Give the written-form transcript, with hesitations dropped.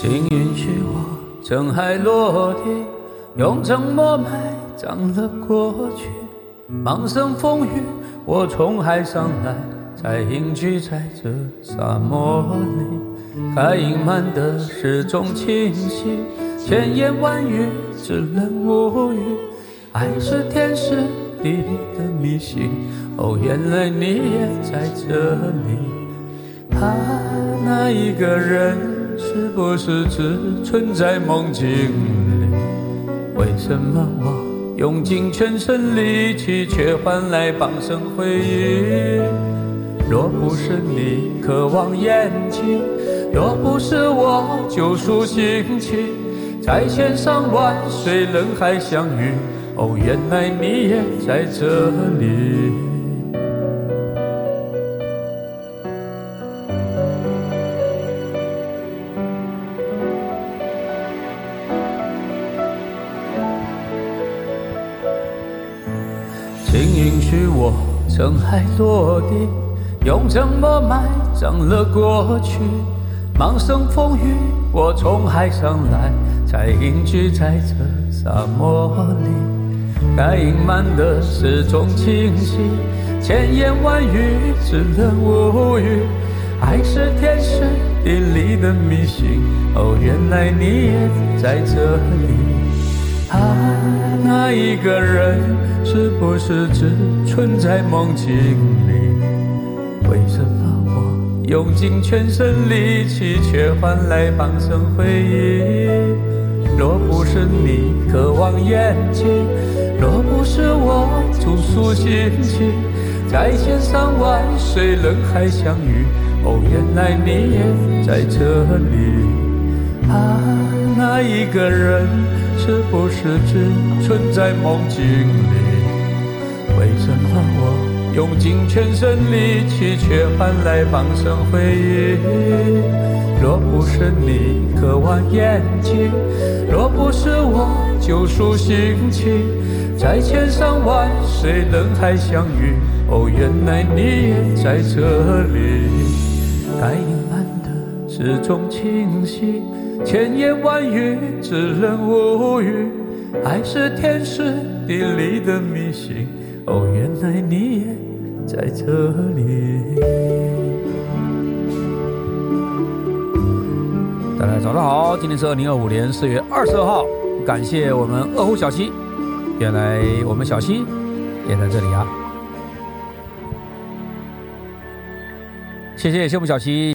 请允许我尘埃落地，用沉默埋葬了过去。茫生风雨，我从海上来，才隐居在这沙漠里。该隐瞒的始终清晰，千言万语只能无语。爱是天时地利的迷信，哦，原来你也在这里。那一个人是不是只存在梦境里？为什么我用尽全身力气，却换来傍生回忆？若不是你渴望眼睛，若不是我救赎心情，在千山万水人海相遇，哦，原来你也在这里。请允许我尘埃落地，用沉默埋葬了过去。茫生风雨，我从海上来，才隐居在这沙漠里。该隐瞒的始终清晰，千言万语只能无语。爱是天时地利的迷信，哦，原来你也在这里。那一个人是不是只存在梦境里？为什么我用尽全身力气，却换来傍生回忆？若不是你渴望眼睛，若不是我救赎心情，在千山万水人海相遇，哦，原来你也在这里。那一个人是不是只存在梦境里？为什么我用尽全身力气，却换来傍生回忆？若不是你渴望眼睛，若不是我救赎心情，在千山万水人海相遇，哦，原来你也在这里。该隐瞒的始终清晰，千言万语只能无语。爱是天时地利的迷信，哦，原来你也在这里。大家早上好，今天是2025年4月22号，感谢我们二胡小七，原来我们小七也在这里啊，谢谢我们小七。